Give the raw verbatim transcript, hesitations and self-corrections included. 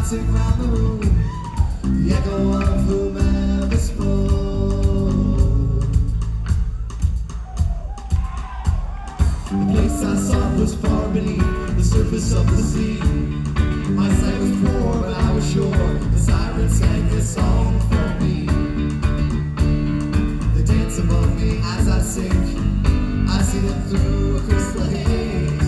bouncing round the room, the echo of whomever spoke. The place I sought was far beneath the surface of the sea. My sight was poor, but I was sure the sirens sang this song for me. They dance above me as I sink, I see them through a crystal haze.